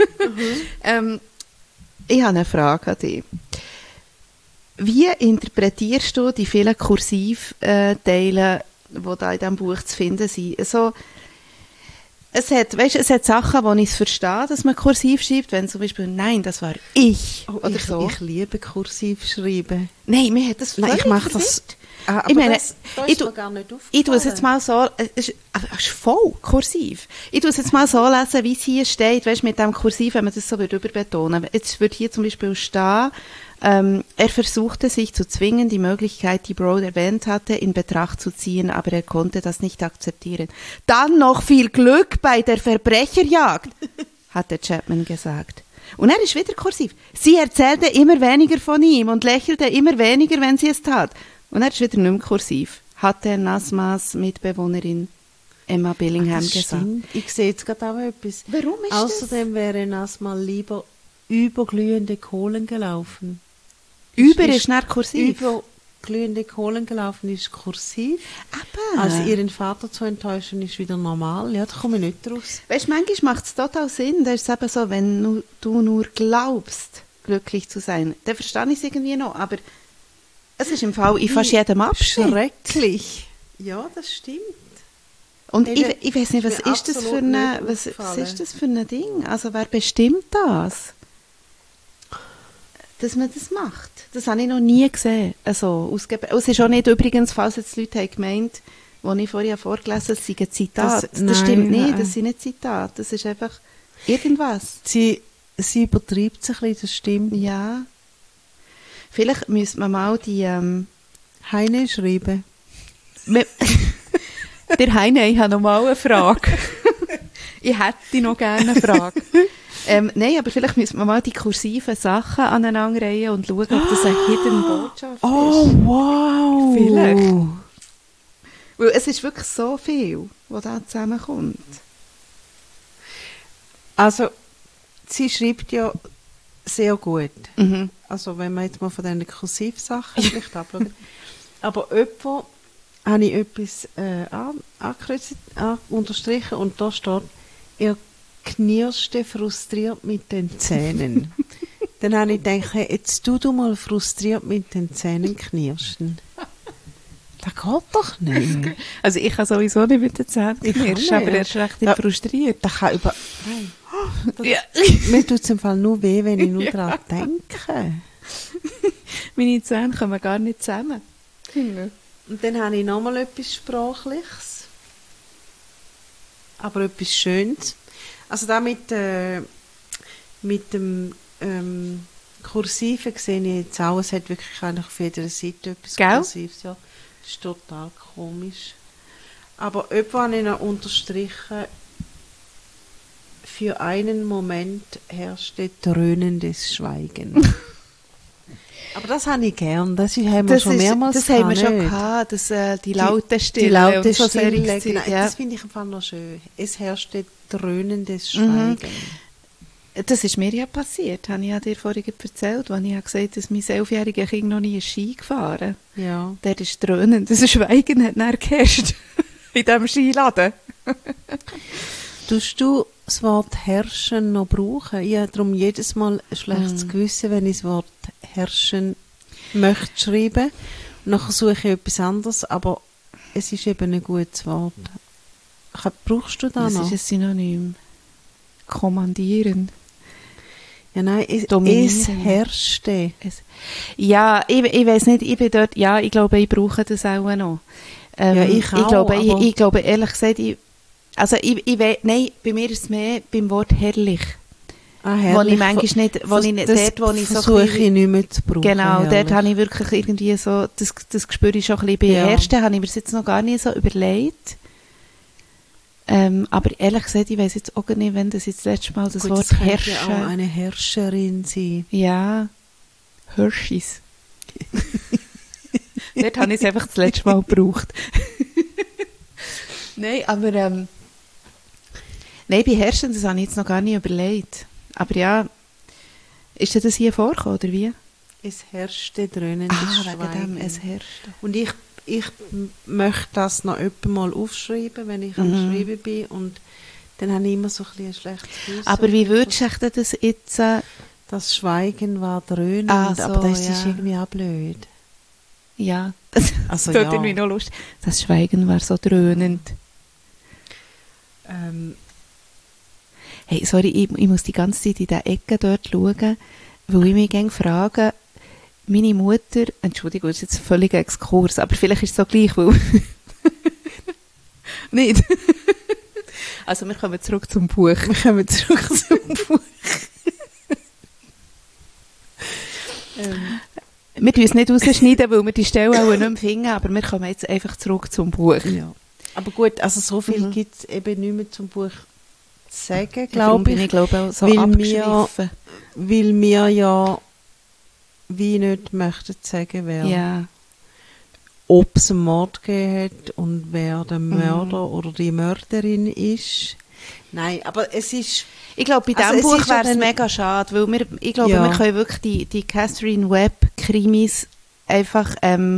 ich habe eine Frage an dich. Wie interpretierst du die vielen Kursivteile da in diesem Buch zu finden sind. Also, es hat Sachen, die ich verstehe, dass man kursiv schreibt, wenn zum Beispiel, nein, das war ich, oder so. Ich liebe kursiv schreiben. Nein, mir hat das völlig ich mache das. Aber ich meine, da ist mir gar nicht aufgefallen. Ich tue es jetzt mal so, es ist voll kursiv. Ich tue es jetzt mal so lesen, wie es hier steht, weißt, mit dem Kursiv, wenn man das so überbetonen. Jetzt wird hier zum Beispiel stehen, er versuchte sich zu zwingen, die Möglichkeit, die Broad erwähnt hatte, in Betracht zu ziehen, aber er konnte das nicht akzeptieren. Dann noch viel Glück bei der Verbrecherjagd, hatte Chapman gesagt. Und er ist wieder kursiv. Sie erzählte immer weniger von ihm und lächelte immer weniger, wenn sie es tat. Und er ist wieder nicht mehr kursiv, hatte Nasmas Mitbewohnerin Emma Billingham gesagt. Stimmt. Ich sehe jetzt gerade auch etwas. Warum ist Außerdem wäre Nasma lieber über glühende Kohlen gelaufen. Über ist nicht kursiv. Über glühende Kohlen gelaufen ist kursiv. Aber Also ihren Vater zu enttäuschen ist wieder normal. Ja, da komme ich nicht raus. weißt, manchmal macht es total Sinn. Da ist es eben so, wenn du nur glaubst, glücklich zu sein, dann verstehe ich es irgendwie noch. Aber es ist im Fall in fast jedem Abschnitt. Schrecklich. Ja, das stimmt. Und Eben, ich weiß nicht, was ist mir ist das für absolut eine, nicht was aufgefallen. ist das für ein Ding? Also wer bestimmt das? Dass man das macht. Das habe ich noch nie gesehen. Also, es ist auch nicht übrigens, falls jetzt Leute haben gemeint, die ich vorher vorgelesen habe, es sei ein Zitat. Das stimmt nicht, das sind nicht Zitate. Das ist einfach irgendwas. Sie übertreibt sich ein bisschen, das stimmt. Ja. Vielleicht müsste man mal die... Heine schreiben. Der Heine, ich habe noch mal eine Frage. Ich hätte noch gerne eine Frage. Nein, aber vielleicht müssen wir mal die kursiven Sachen aneinanderreihen und schauen, ob das eine Hidden Botschaft ist. Wow. Vielleicht. Weil es ist wirklich so viel, was da zusammenkommt. Also, sie schreibt ja sehr gut. Mhm. Also, wenn man jetzt mal von diesen Kursivsachen vielleicht abschaut. Aber jemand habe ich etwas angekreuzt, unterstrichen und da steht, er knirschte frustriert mit den Zähnen. Dann habe ich gedacht, hey, jetzt tu du mal frustriert mit den Zähnen knirschen. Das geht doch nicht. Also ich kann sowieso nicht mit den Zähnen knirschen, aber er ist recht frustriert. Das kann Nein. Ja. Mir tut es im Fall nur weh, wenn ich nur daran denke. Meine Zähne kommen gar nicht zusammen. Und dann habe ich nochmal etwas Sprachliches. Aber etwas Schönes. Also da mit dem Kursiven sehe ich jetzt auch, es hat wirklich eigentlich auf jeder Seite etwas Gell? Kursives. Ja. Das ist total komisch. Aber etwas habe ich noch unterstrichen. Für einen Moment herrschte dröhnendes Schweigen. Aber das habe ich gern. Das haben wir schon mehrmals Das haben wir schon nicht? gehabt, dass die laute Stille. Die laute und so Stille, solche genau. Zeug, ja. Das finde ich im Fall noch schön. Es herrschte dröhnendes Schweigen. Das ist mir ja passiert, habe ich ja dir vorhin erzählt, als ich gesagt habe, dass mein 11-jähriger Kind noch nie Ski gefahren ist. Ja. Der ist dröhnend, das Schweigen hat dann geherrscht in diesem Skiladen. Tust du das Wort herrschen noch brauchen? Ich habe darum jedes Mal ein schlechtes Gewissen, wenn ich das Wort herrschen möchte schreiben. Nachher suche ich etwas anderes, aber es ist eben ein gutes Wort. Brauchst du das Das noch? ist ein Synonym. Kommandieren. Ja, nein, es Dominieren. herrschte. Ja, ich weiß nicht, ich bin dort, ja, ich glaube, ich brauche das auch noch. Ja, ich auch, ich glaube, ehrlich gesagt, nein, bei mir ist es mehr beim Wort herrlich. Ah, Wo herrlich. ich manchmal nicht, wo ich nicht, dort, wo ich so versuche ein ich bisschen- nicht mehr zu brauchen. Genau, herrlich. dort habe ich wirklich irgendwie so, das spüre ich schon ein bisschen. Bei Ja. Ersten habe ich mir das jetzt noch gar nicht so überlegt. Aber ehrlich gesagt, ich weiss jetzt auch gar nicht, wenn das jetzt das letzte Mal das Gut, Wort das könnte herrschen. ja auch eine Herrscherin sein. Ja, Hershey's. Dort habe ich es einfach das letzte Mal gebraucht. Nein, aber nein, bei Herrschen, das habe ich jetzt noch gar nicht überlegt. Aber ja, ist dir das hier vorgekommen, oder wie? Es herrschte dröhnendes Schweigen. wegen dem, es herrscht. Und ich möchte das noch öppe mal aufschreiben, wenn ich am Schreiben bin. Und dann habe ich immer so ein schlechtes Gewissen. Aber wie würdest du das jetzt... Das Schweigen war dröhnend, Ah, so, aber das ist ja. irgendwie auch blöd. ja, Das tut irgendwie noch lustig. Das Schweigen war so dröhnend. Hey, sorry, ich muss die ganze Zeit in diese Ecke dort schauen, weil ich mich gerne frage, meine Mutter, Entschuldigung, das ist jetzt ein völliger Exkurs, aber vielleicht ist es so gleich, weil... Nicht? Also wir kommen zurück zum Buch. Wir tun es nicht rausschneiden, weil wir die Stelle auch nicht mehr finden, aber wir kommen jetzt einfach zurück zum Buch. Ja. Aber gut, also so viel gibt es eben nicht mehr zum Buch zu sagen, glaube ich. Ich glaube auch so abgeschliffen. Weil wir ja wie nicht möchten sagen, wer ob es einen Mord gegeben hat und wer der Mörder oder die Mörderin ist. Nein, aber es ist... Ich glaube, bei diesem Buch wäre es mega schade, weil wir können wirklich die Catherine Webb-Krimis einfach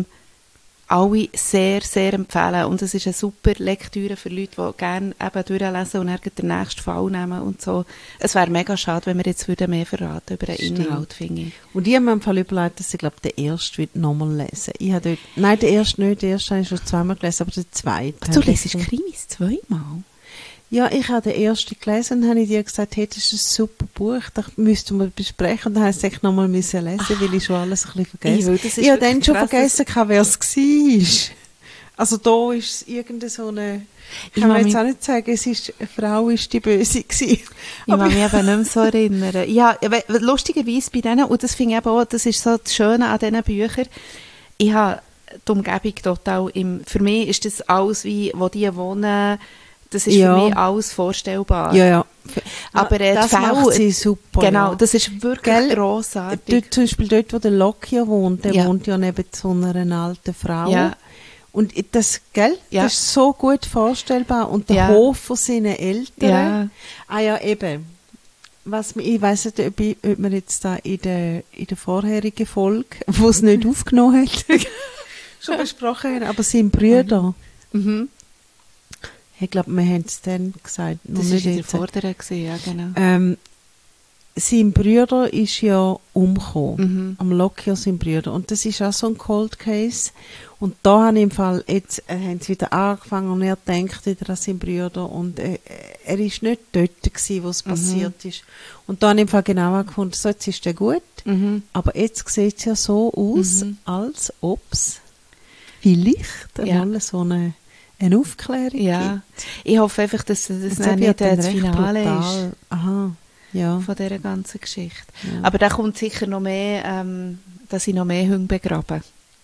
alle sehr, sehr empfehlen. Und es ist eine super Lektüre für Leute, die gerne eben durchlesen und dann den nächsten Fall nehmen und so. Es wäre mega schade, wenn wir jetzt mehr verraten über den Inhalt, finde ich. Und ich habe mir im Fall überlegt, dass ich glaube, den ersten nochmal lesen. Ich habe dort, nein, den ersten nicht, den ersten habe ich schon zweimal gelesen, aber den zweiten. Du lesest Krimis zweimal? Ja, ich habe den ersten gelesen und habe dir gesagt, hey, das ist ein super Buch, das müssten wir besprechen. Und dann habe ich es nochmal lesen, weil ich schon alles ein bisschen vergessen. Ich habe dann schon vergessen, wer es war. Also da ist es irgendeine so eine... Ich kann mir jetzt auch nicht sagen, eine Frau ist die Böse gewesen. Ich kann mich eben nicht mehr so erinnern. Ja, lustigerweise bei denen, und das finde ich eben auch, das ist so das Schöne an diesen Büchern, ich habe die Umgebung total für mich ist das alles wie, wo die wohnen. Das ist für mich alles vorstellbar. Ja. Aber das macht sie super. Genau, das ist wirklich grossartig. Zum Beispiel dort, wo der Lockyer wohnt, der wohnt ja neben so einer alten Frau. Ja. Und das ist so gut vorstellbar. Und der Hof von seinen Eltern. Ja. Ah ja, eben. Ich weiss nicht, ob wir jetzt da in der vorherigen Folge, wo es nicht aufgenommen hat, schon besprochen haben, aber seine Brüder. Mhm. Ich glaube, wir haben es dann gesagt. Das war in der Vorderen, ja, genau. Sein Bruder ist ja umgekommen. Am Lockyer, sein Bruder. Und das ist auch so ein Cold Case. Und da haben im Fall, jetzt haben sie wieder angefangen und er denkt wieder an seinen Bruder. Und er ist nicht dort gewesen, wo es passiert ist. Und da haben im Fall genau gefunden, so, jetzt ist der gut. Aber jetzt sieht es ja so aus, als ob es vielleicht einmal so eine Aufklärung gibt. Ich hoffe einfach, dass das nicht das Finale ist. Aha, ja. Von dieser ganzen Geschichte. Ja. Aber da kommt sicher noch mehr, dass ich noch mehr Hunde begraben.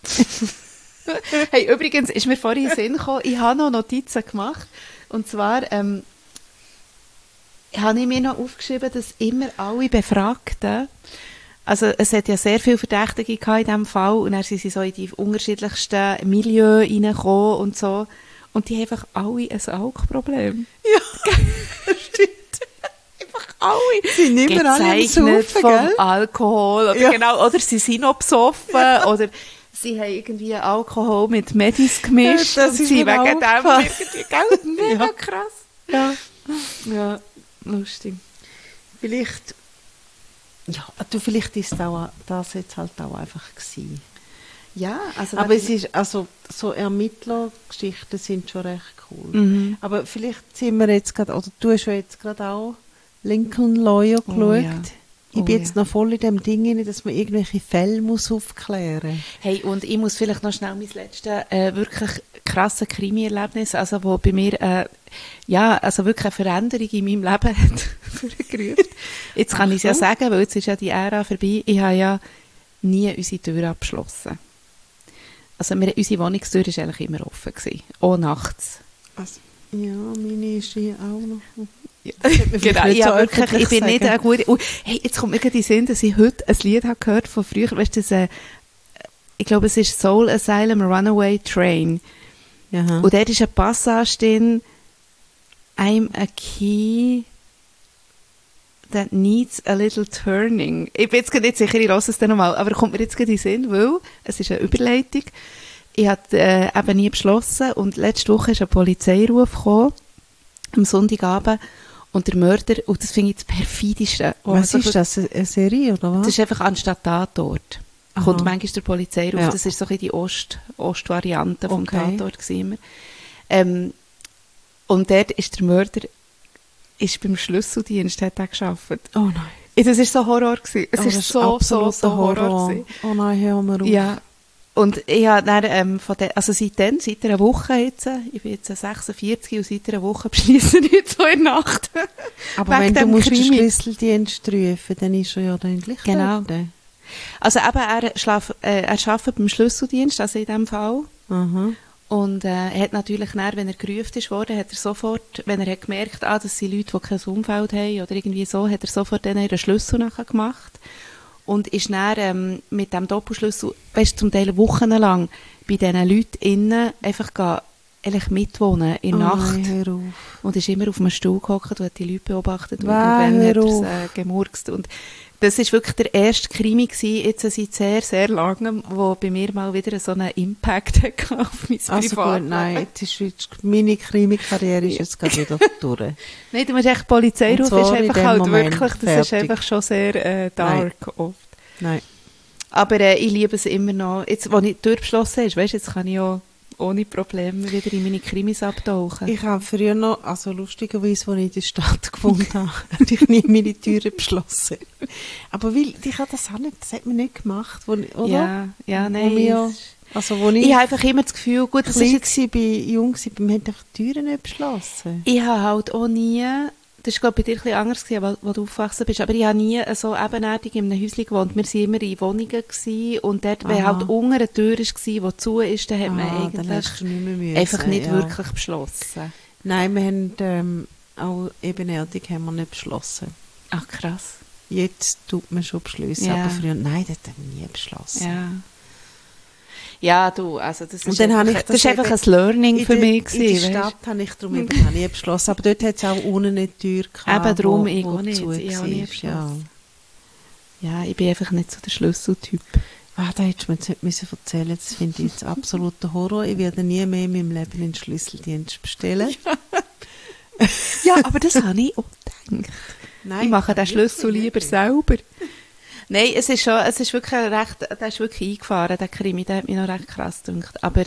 Hey, übrigens ist mir vorhin in den Sinn gekommen, ich habe noch Notizen gemacht. Und zwar habe ich mir noch aufgeschrieben, dass immer alle Befragten, also es hat ja sehr viele Verdächtige gehabt in diesem Fall und dann sind sie so in die unterschiedlichsten Milieus reingekommen und so. Und die haben einfach alle ein Alkoholproblem. Ja, stimmt. Einfach alle. Sie sind nicht mehr alle am Saufen, vom gell? Alkohol. Oder, genau, oder sie sind noch besoffen. Oder sie haben irgendwie Alkohol mit Medis gemischt. Ja, das und ist sie wegen dem irgendwie, gell? Mega krass. Ja, lustig. Vielleicht, vielleicht ist das jetzt halt auch einfach gewesen. Ja, also aber es ist, also so Ermittlergeschichten sind schon recht cool. Aber vielleicht sind wir jetzt gerade, oder du hast ja jetzt gerade auch Lincoln Lawyer geschaut. Ja. Ich bin jetzt noch voll in dem Ding rein, dass man irgendwelche Fälle muss aufklären. Hey, und ich muss vielleicht noch schnell mein letztes wirklich krasse Krimi-Erlebnis, also wo bei mir also wirklich eine Veränderung in meinem Leben hat vorgerufen. Jetzt kann ich es ja sagen, weil jetzt ist ja die Ära vorbei. Ich habe ja nie unsere Tür abgeschlossen. Also unsere Wohnungstür war eigentlich immer offen gewesen, auch nachts. Also, ja, meine ist hier auch noch. Ja. Genau, ich bin nicht eine gute... hey, jetzt kommt mir gerade in den Sinn, dass ich heute ein Lied habe gehört von früher. Weißt du, ich glaube, es ist Soul Asylum Runaway Train. Aha. Und dort ist eine Passage drin, I'm a key that needs a little turning. Ich bin jetzt nicht sicher, ich höre es dann nochmal, aber kommt mir jetzt gerade in den Sinn, weil es ist eine Überleitung. Ich habe eben nie beschlossen und letzte Woche ist ein Polizeiruf gekommen, am Sonntagabend, und der Mörder, und das finde ich das perfideste. Was ist das, eine Serie oder was? Das ist einfach anstatt Tatort. kommt manchmal der Polizei rauf. Ja. Das ist so ein bisschen die Ostvariante vom Okay. Tatort gewesen immer. Und dort ist der Mörder ist beim Schlüsseldienst, hat er gearbeitet. Oh nein. Das war so Horror gewesen. Es Oh, ist das so Horror gewesen. Oh nein, hör mal auf. Ja. Und ich habe dann, also seit einer Woche jetzt, ich bin jetzt 46 und seit einer Woche beschließe ich jetzt so in der Nacht. Aber Wegen wenn du dem musst den Krimi. Schlüsseldienst rufen, dann ist er ja dann gleich Genau. dort. Also eben, er arbeitet beim Schlüsseldienst, also in diesem Fall. Aha. Und er hat natürlich dann, wenn er gerufen ist worden, hat er sofort, wenn er hat gemerkt, das sind Leute, die kein Umfeld haben oder irgendwie so, hat er sofort denen ihren Schlüssel nachher gemacht. Und ist dann mit dem Doppelschlüssel, weißt du, zum Teil wochenlang bei diesen Leuten innen einfach eigentlich mitwohnen in der Nacht. Nein, hör auf. Und ist immer auf einem Stuhl gehockt und hat die Leute beobachtet. Und Wow, irgendwann hat hör er es gemurkst. Und das war wirklich der erste Krimi gewesen, jetzt seit sehr, sehr langem, wo bei mir mal wieder so einen Impact hatte auf mein Also Privatleben. gut, nein, jetzt ist jetzt, meine Krimi-Karriere ist jetzt gerade wieder durch. Nein, du musst echt Polizei Und rufen, zwar ist in einfach dem halt Moment wirklich, das ist fertig. einfach schon sehr dark oft. Nein. Aber ich liebe es immer noch. Jetzt, wo die Tür beschlossen ist, weißt, jetzt kann ich auch ohne Probleme wieder in meine Krimis abtauchen. Ich habe früher noch, also lustigerweise, als ich in der Stadt gewohnt habe, hatte ich nie meine Türen beschlossen. Aber weil, ich habe das auch nicht, das hat man nicht gemacht, oder? Ja, Wo nein. wir- es ist- Also, wo ich Ich habe einfach immer das Gefühl, gut, das ist klein jetzt, war, jung war, man hat einfach die Türen nicht beschlossen. ich habe halt auch nie, das war glaube ich bei dir ein bisschen anders gewesen, wo du aufgewachsen bist, aber ich habe nie so ebenerdig in einem Häuschen gewohnt. Wir waren immer in Wohnungen gewesen, und dort, wenn Aha. halt unter eine Tür war, die zu ist, dann hat man Dann eigentlich hast du nicht mehr müssen, einfach nicht ja. wirklich beschlossen. Nein, wir haben auch ebenerdig haben wir nicht beschlossen. Ach, krass. Jetzt tut man schon Beschlüsse, Ja. aber früher, nein, das haben wir nie beschlossen. Ja. Ja, du, also das Und ist dann einfach, habe ich das das ist einfach eben ein Learning für mich In der gewesen, Stadt habe ich darum eben auch nie beschlossen, aber dort hat es auch unten eine Tür gehabt, Eben darum, wo ich auch nicht. zu Ich auch nie war, beschlossen. Ja, ich bin einfach nicht so der Schlüsseltyp. Da hättest du mir jetzt nicht müssen erzählen, das finde ich jetzt absoluter Horror. Ich werde nie mehr in meinem Leben einen Schlüsseldienst bestellen. Ja, aber das habe ich auch gedacht. Nein, Ich mache den Schlüssel wirklich lieber nicht. selber. Nein, es ist wirklich der ist wirklich eingefahren, der Krimi, der hat mich noch recht krass gedacht. Aber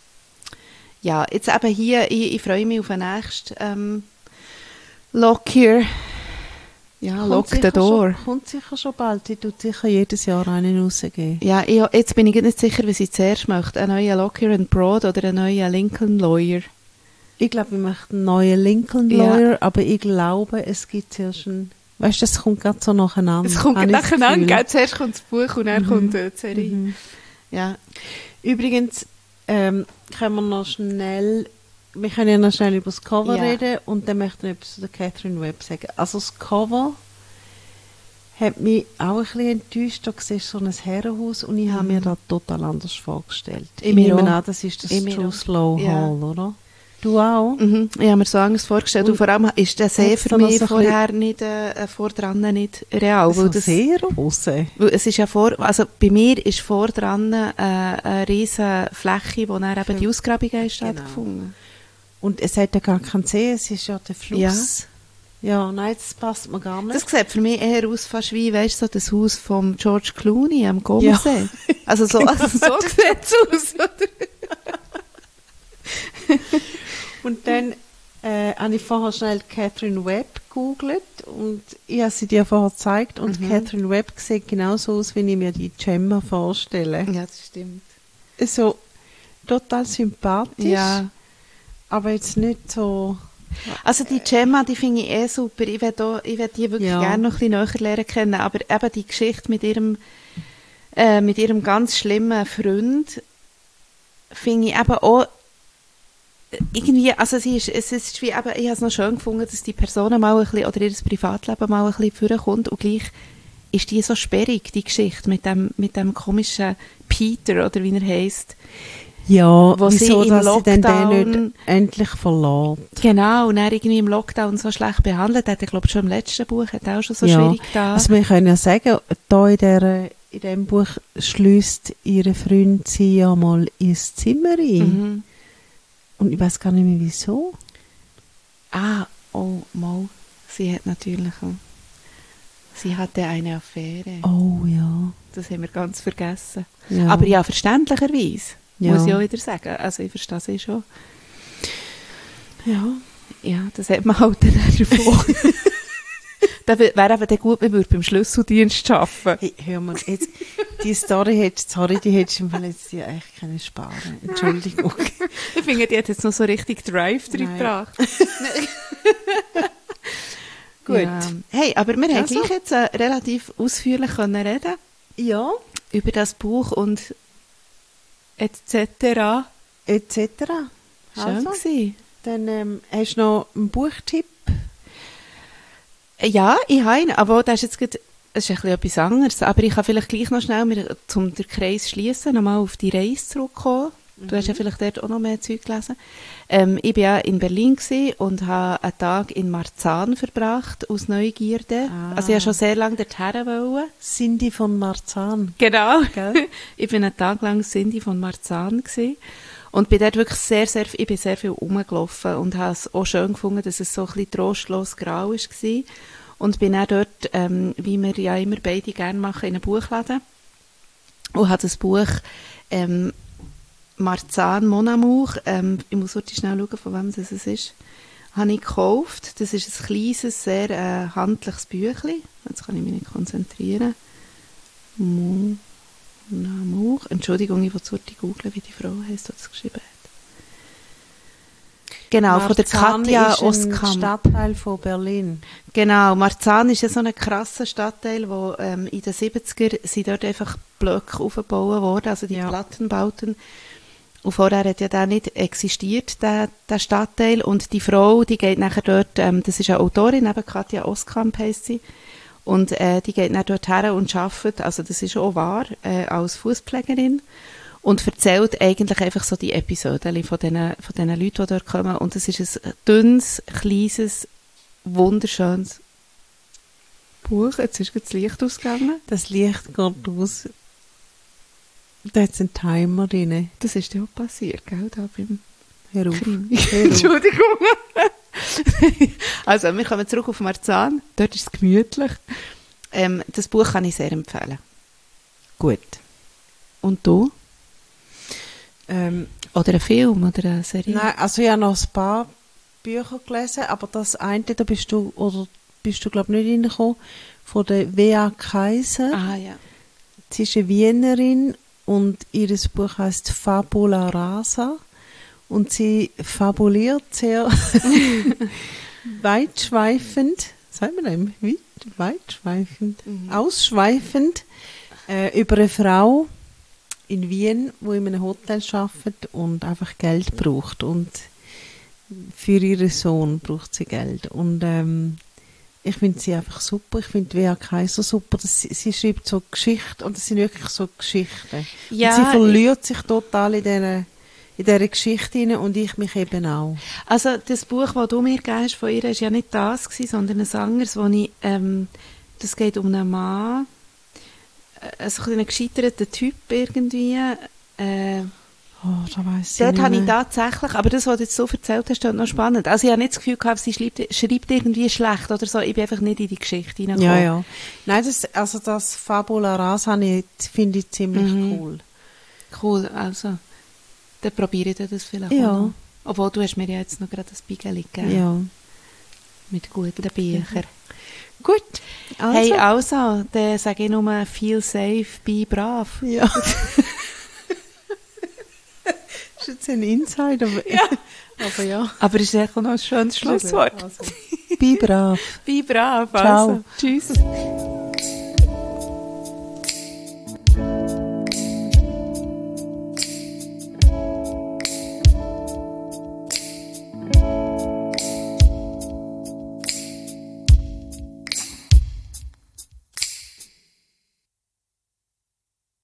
ja, jetzt eben hier, ich freue mich auf den nächsten Lock here. Ja, Kommt Lock the sicher Door. Schon, kommt sicher schon bald. Die tut sicher jedes Jahr einen rausgeben. Ja, jetzt bin ich nicht sicher, was ich zuerst möchte. Einen neuen Lock here and Broad oder einen neuen Lincoln Lawyer. Ich glaube, ich möchte einen neuen Lincoln Ja. Lawyer, aber ich glaube, es gibt zuerst einen... Weißt du, das kommt gerade so nacheinander. Es kommt habe ich das nacheinander, Gefühl. gell? Zuerst kommt das Buch und dann kommt die Serie. Mhm. Ja. Übrigens, können wir noch schnell... Wir können ja noch schnell über das Cover Ja. reden und dann möchte ich etwas zu der Catherine Webb sagen. Also das Cover hat mich auch ein bisschen enttäuscht. Da siehst du so ein Herrenhaus und ich habe mir das total anders vorgestellt. Ich Mir nehme auch. an, das ist das Ich mir True auch. Slow Ja. Hall, oder? Du auch? Mhm. Ich habe mir so anders vorgestellt. Und Und vor allem ist der See hat's für dann noch mich so ein vorher nicht, vordran nicht real. So Weil das, sehr rose. weil es ist ja also bei mir ist vordran eine riesige Fläche, wo dann eben die Ausgrabung stattgefunden. Und es hat ja gar keinen See, es ist ja der Fluss. Ja, nein, das passt mir gar nicht. Das sieht für mich eher aus fast wie, weißt du, so das Haus von George Clooney am Gommersee. Also so, so sieht es aus, oder? Und dann habe ich vorher schnell Catherine Webb gegoogelt und ich habe sie dir vorher gezeigt und Catherine Webb sieht genauso aus, wie ich mir die Gemma vorstelle. Ja, das stimmt. So total sympathisch, Ja. aber jetzt nicht so... Also die Gemma, die finde ich super. Ich will die wirklich Ja. gerne noch ein bisschen näher lernen kennen. Aber eben die Geschichte mit ihrem ganz schlimmen Freund finde ich eben auch irgendwie, also es ist wie eben, ich habe es noch schön gefunden, dass die Person mal ein bisschen, oder ihr Privatleben mal ein bisschen vorkommt und gleich ist die so sperrig, die Geschichte mit dem komischen Peter, oder wie er heisst. Ja, Wo sie wieso, im dass sie dann den Lockdown- nicht endlich verlässt. Genau, und er irgendwie im Lockdown so schlecht behandelt hat. Ich glaube, schon im letzten Buch hat er auch schon so schwierig da. Also wir können ja sagen, da in diesem Buch schließt ihre Freund sie ja mal ins Zimmer ein. Mhm. Und ich weiß gar nicht mehr wieso. Sie hat natürlich, sie hatte eine Affäre. Oh ja. das haben wir ganz vergessen. Ja. Aber ja, verständlicherweise, Ja. muss ich auch wieder sagen. Also ich verstehe es schon. Ja. Ja, das hat man halt dann davon. Das wäre eben dann gut, wenn wir beim Schlüsseldienst arbeiten. Hey, hör mal, jetzt, die Story hättest du im Fall jetzt dir eigentlich keine sparen. Entschuldigung. Ich finde, die hat jetzt noch so richtig Drive drin Nein. gebracht. Gut. Ja. Hey, aber wir haben Also. gleich jetzt relativ ausführlich können reden Ja. über das Buch und etc. Etc. Schön Also, gewesen. dann hast du noch einen Buchtipp? Ja, ich habe ihn, aber das ist jetzt gerade, es ist ein bisschen etwas anderes. Aber ich kann vielleicht gleich noch schnell, um den Kreis schließen, nochmal auf die Reise zurückkommen. Du hast ja vielleicht dort auch noch mehr Zeug gelesen. Ich war ja in Berlin gewesen und habe einen Tag in Marzahn verbracht, aus Neugierde. Ah. Also ich wollte schon sehr lange dorthin wollen. Cindy von Marzahn. Genau. Gell? Ich bin einen Tag lang Cindy von Marzahn gewesen. Und bin dort wirklich ich bin sehr viel rumgelaufen und habe es auch schön gefunden, dass es so ein bisschen trostlos grau war. Und bin auch dort, wie wir ja immer beide gerne machen, in einem Buchladen. Und habe das Buch Marzahn Mon Amour, ich muss heute schnell schauen, von wem das ist, habe ich gekauft. Das ist ein kleines, sehr handliches Büchlein. Jetzt kann ich mich nicht konzentrieren. Mon Amour. Entschuldigung, ich will es heute googeln, wie die Frau heisst, die das geschrieben hat. Genau, von der Katja ist ein Oskamp. Stadtteil von Berlin. Genau, Marzahn ist ja so ein krasser Stadtteil, wo in den 70er sind dort einfach Blöcke aufgebaut worden, also die Ja. Plattenbauten. Und vorher hat ja der nicht existiert, der Stadtteil. Und die Frau, die geht nachher dort, das ist eine Autorin, eben Katja Oskamp heisst sie, und die geht dann dort her und arbeitet, also das ist auch wahr, als Fußpflegerin. Und erzählt eigentlich einfach so die Episoden von diesen Leuten, die dort kommen. Und es ist ein dünnes, kleines, wunderschönes Buch. Jetzt ist das Licht ausgegangen. Das Licht geht aus. Da hat es einen Timer drin. Das ist ja auch passiert, gell, da beim Hör auf. Krimi. Hör auf. Entschuldigung. Also, wir kommen zurück auf Marzahn. Dort ist es gemütlich. Das Buch kann ich sehr empfehlen. Gut. Und du? Oder ein Film oder eine Serie? Nein, also ich habe noch ein paar Bücher gelesen, aber das eine, da bist du glaube ich, nicht reingekommen, von der W.A. Kaiser. Ah, ja. Sie ist eine Wienerin und ihr Buch heisst Fabula Rasa. Und sie fabuliert sehr weitschweifend, sagt man dem? Weitschweifend? Ausschweifend über eine Frau in Wien, die in einem Hotel arbeitet und einfach Geld braucht. Und für ihren Sohn braucht sie Geld. Und ich finde sie einfach super. Ich finde W.A. Kaiser super. Sie schreibt so Geschichten und das sind wirklich so Geschichten. Ja, und sie verliert sich total in dieser Geschichte hinein und ich mich eben auch. Also das Buch, das du mir gegeben hast von ihr, war ja nicht das gewesen, sondern ein anderes, wo ich, das geht um einen Mann, so ein gescheiterter Typ irgendwie. Da weiss ich Dort nicht habe ich mehr. tatsächlich, aber das, was du jetzt so erzählt hast, ist noch spannend. Also ich habe nicht das Gefühl gehabt, sie schreibt irgendwie schlecht oder so. Ich bin einfach nicht in die Geschichte hineingekommen. Ja, ja. Nein, das Fabula Rasa finde ich ziemlich cool. Cool, also dann probiere ich das vielleicht Ja. auch noch. Obwohl, du hast mir ja jetzt noch gerade ein Bigeli gegeben. Ja. Mit guten Büchern. Gut. Also. Hey, also, dann sage ich nur, feel safe, be brav. Ja. Das ist jetzt ein Insider. Aber ja. Aber es ist echt noch ein schönes Schlusswort. Also, be brav. Be brav, Ciao. also. Tschüss.